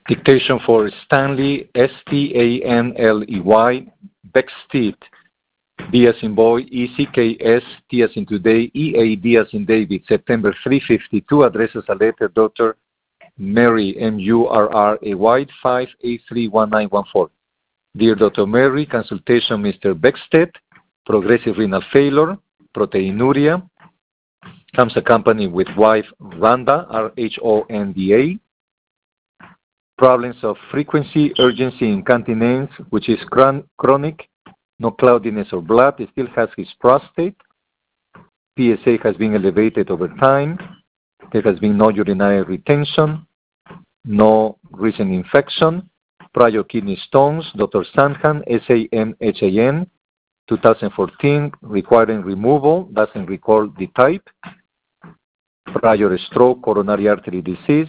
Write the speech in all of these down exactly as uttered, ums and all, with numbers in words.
Dictation for Stanley, S T A N L E Y, Beckstead, B as in boy, E C K S, T as in today, E A D as in David, September three fifty-two, addresses a letter, Doctor Mary, M U R R A Y, five eight three one nine one four. Dear Doctor Mary, consultation Mister Beckstead, progressive renal failure, proteinuria, comes accompanied with wife Rhonda, R H O N D A, problems of frequency, urgency, incontinence, which is chron chronic, no cloudiness or blood, he still has his prostate, P S A has been elevated over time, there has been no urinary retention, no recent infection, prior kidney stones, Doctor Sanhan, S A M H A N, two thousand fourteen, requiring removal, doesn't recall the type, prior stroke, coronary artery disease,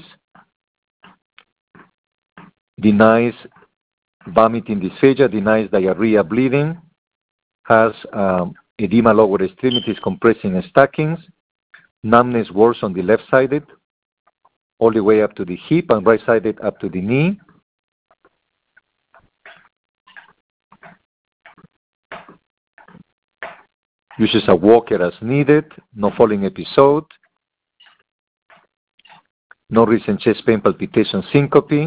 denies vomiting dysphagia, denies diarrhea, bleeding, has um, edema lower extremities, compressing stockings, numbness worse on the left-sided, all the way up to the hip, and right-sided up to the knee. Uses a walker as needed, no falling episode, no recent chest pain, palpitation, syncope,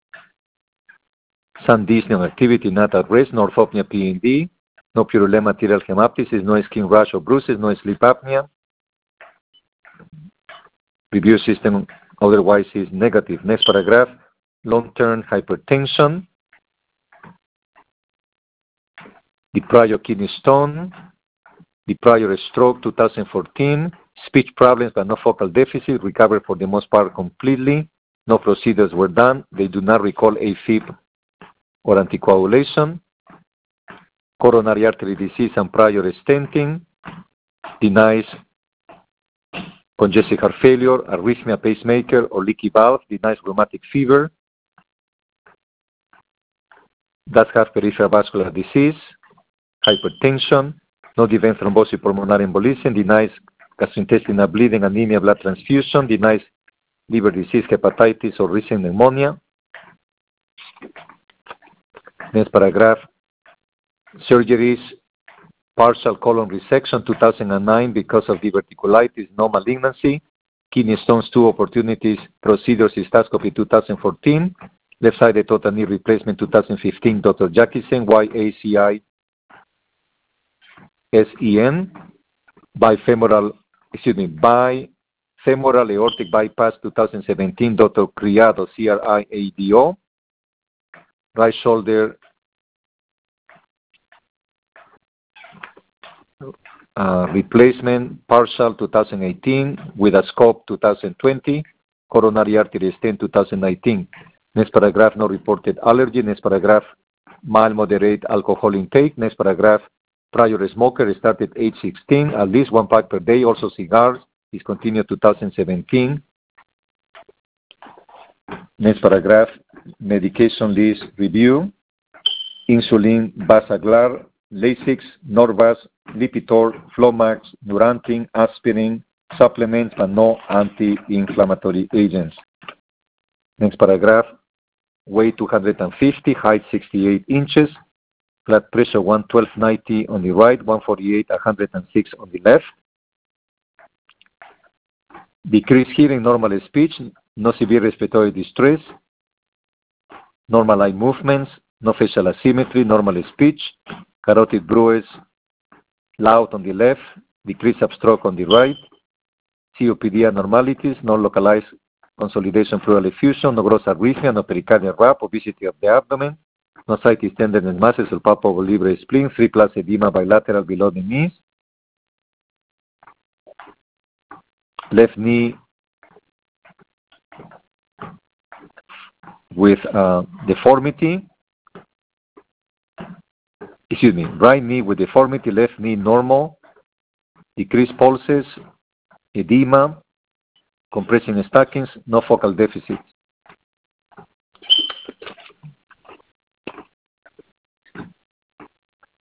some dyspnea on activity not at rest, no orthopnea, P N D, no purulent material hemoptysis, no skin rash or bruises, no sleep apnea. Review system otherwise is negative. Next paragraph, long-term hypertension, the prior kidney stone, the prior stroke, two thousand fourteen, speech problems but no focal deficit, recovered for the most part completely, no procedures were done, they do not recall AFib or anticoagulation, coronary artery disease and prior stenting, denies congestive heart failure, arrhythmia, pacemaker, or leaky valve, denies rheumatic fever, does have peripheral vascular disease, hypertension, no event thrombosis, pulmonary embolism, denies gastrointestinal bleeding, anemia, blood transfusion, denies liver disease, hepatitis, or recent pneumonia. Next paragraph, surgeries, partial colon resection, two thousand nine because of diverticulitis, no malignancy, kidney stones, two opportunities, procedure, cystoscopy, two thousand fourteen, left-sided total knee replacement, two thousand fifteen, Doctor Jackison, Y A C I S E N, bifemoral, excuse me, bifemoral aortic bypass, two thousand seventeen, Doctor Criado, C R I A D O, right shoulder uh, replacement, partial, two thousand eighteen, with a scope, two thousand twenty, coronary artery stent, two thousand nineteen. Next paragraph, no reported allergy. Next paragraph, mild moderate alcohol intake. Next paragraph, prior smoker, started age sixteen, at least one pack per day, also cigars, discontinued two thousand seventeen. Next paragraph, medication list review, insulin, Basaglar, Lasix, Norvasc, Lipitor, Flomax, Nurantin, aspirin, supplements, but no anti-inflammatory agents. Next paragraph, weight two hundred fifty, height sixty-eight inches, blood pressure one twelve ninety on the right, one forty-eight, one hundred six on the left. Decreased hearing, normal speech, no severe respiratory distress, normal eye movements, no facial asymmetry, normal speech, carotid bruise, loud on the left, decreased upstroke on the right, C O P D abnormalities, no localized consolidation pleural effusion, no gross arrhythmia, no pericardial rap, obesity of the abdomen, no ascites tenderness masses or palpable libre spleen, three plus edema bilateral below the knees, left knee with uh, deformity, excuse me, right knee with deformity, left knee normal, decreased pulses, edema, compressing stockings, no focal deficit.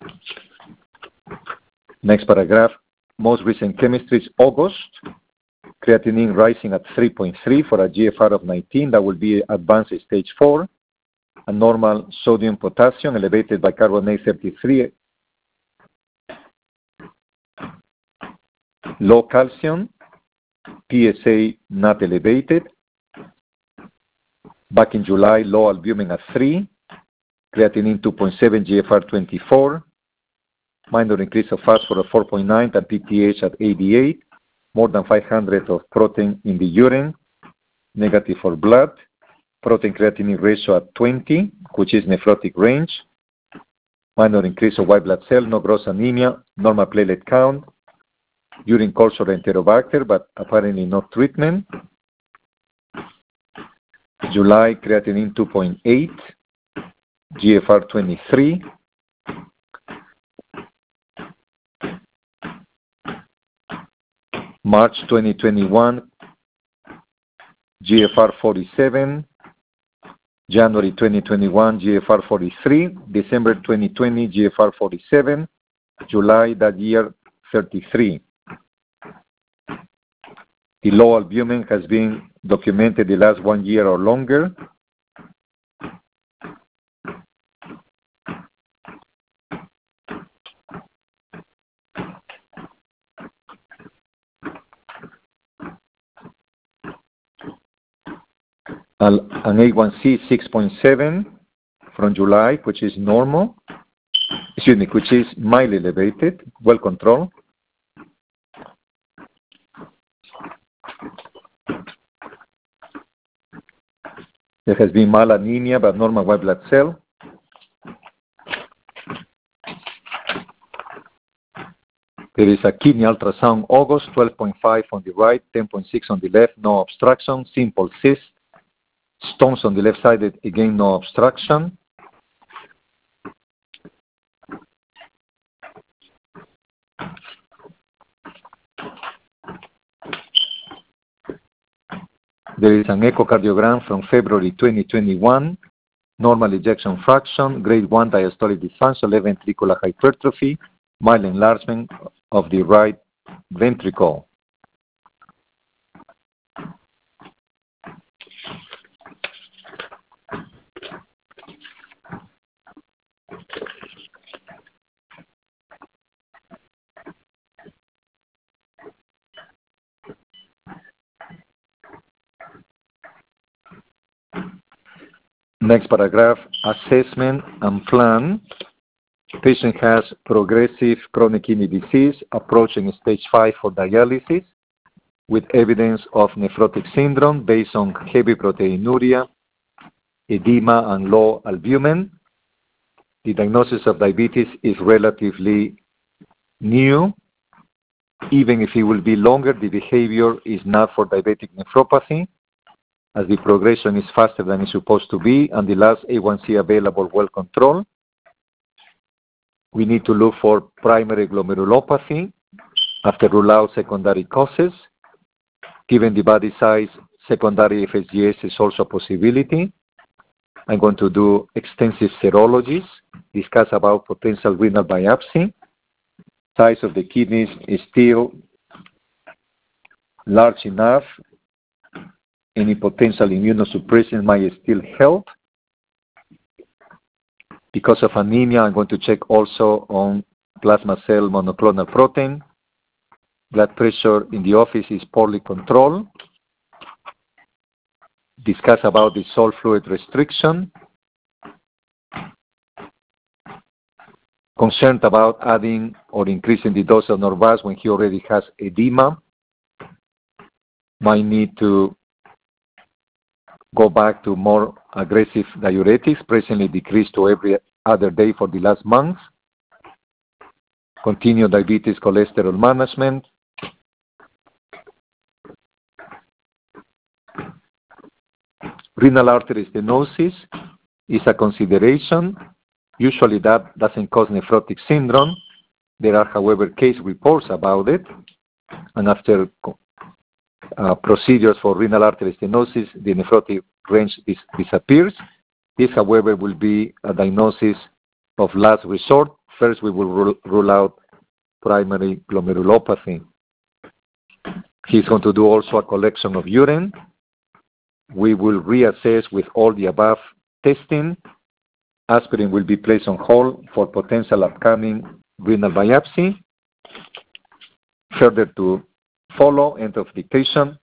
Next paragraph, most recent chemistry is August, Creatinine rising at three point three for a G F R of nineteen. That will be advanced stage four. A normal sodium potassium elevated by carbonate thirty-three. Low calcium. P S A not elevated. Back in July, low albumin at three. Creatinine two point seven, G F R twenty-four. Minor increase of phosphorus four point nine and P T H at eighty-eight. More than five hundred of protein in the urine. Negative for blood. Protein creatinine ratio at twenty, which is nephrotic range. Minor increase of white blood cell, no gross anemia, normal platelet count. Urine culture Enterobacter, but apparently no treatment. July, creatinine two point eight, G F R twenty-three. March twenty twenty-one, G F R forty-seven. January twenty twenty-one, G F R forty-three. December twenty twenty, G F R forty-seven. July that year, thirty-three. The low albumin has been documented the last one year or longer. An A one C six point seven from July, which is normal, excuse me, which is mildly elevated, well controlled. There has been mild anemia, but normal white blood cell. There is a kidney ultrasound, August, twelve point five on the right, ten point six on the left, no obstruction, simple cyst. Stones on the left side, again, no obstruction. There is an echocardiogram from February twenty twenty-one, normal ejection fraction, grade one diastolic dysfunction, left ventricular hypertrophy, mild enlargement of the right ventricle. Next paragraph, assessment and plan. Patient has progressive chronic kidney disease approaching stage five for dialysis with evidence of nephrotic syndrome based on heavy proteinuria, edema, and low albumin. The diagnosis of diabetes is relatively new. Even if it will be longer, the behavior is not for diabetic nephropathy, as the progression is faster than it's supposed to be, and the last A one C available well controlled. We need to look for primary glomerulopathy after rule out secondary causes. Given the body size, secondary F S G S is also a possibility. I'm going to do extensive serologies, discuss about potential renal biopsy. Size of the kidneys is still large enough. Any potential immunosuppression might still help. Because of anemia, I'm going to check also on plasma cell monoclonal protein. Blood pressure in the office is poorly controlled. Discuss about the salt fluid restriction. Concerned about adding or increasing the dose of Norvasc when he already has edema. Might need to go back to more aggressive diuretics, presently decreased to every other day for the last month. Continue diabetes cholesterol management. Renal artery stenosis is a consideration. Usually that doesn't cause nephrotic syndrome. There are, however, case reports about it. And after uh, procedures for renal artery stenosis, the nephrotic range dis disappears. This, however, will be a diagnosis of last resort. First, we will rule, rule out primary glomerulopathy. He's going to do also a collection of urine. We will reassess with all the above testing. Aspirin will be placed on hold for potential upcoming renal biopsy. Further to follow, end of dictation.